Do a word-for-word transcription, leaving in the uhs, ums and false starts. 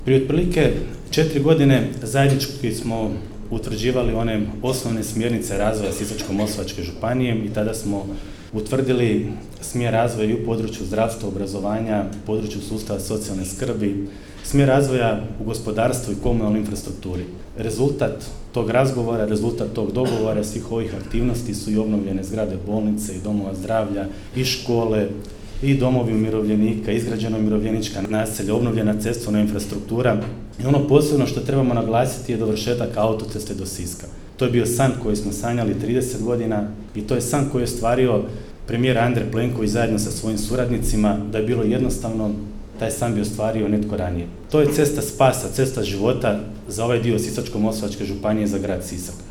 Prije otprilike četiri godine zajednički smo utvrđivali one osnovne smjernice razvoja Sisačko-moslavačke županije i tada smo utvrdili smjer razvoja i u području zdravstva, obrazovanja, u području sustava socijalne skrbi, smjer razvoja u gospodarstvu i komunalnoj infrastrukturi. Rezultat tog razgovora, rezultat tog dogovora, svih ovih aktivnosti su i obnovljene zgrade bolnice i domova zdravlja i škole i domovi umirovljenika, izgrađena umirovljenička naselja, obnovljena cestovna infrastruktura. I ono posebno što trebamo naglasiti je dovršetak autoceste do Siska. To je bio san koji smo sanjali trideset godina i to je san koji je ostvario premijer Andrej Plenković zajedno sa svojim suradnicima. Da je bilo jednostavno, taj san bi ostvario netko ranije. To je cesta spasa, cesta života za ovaj dio Sisačko-moslavačke županije, za grad Sisak.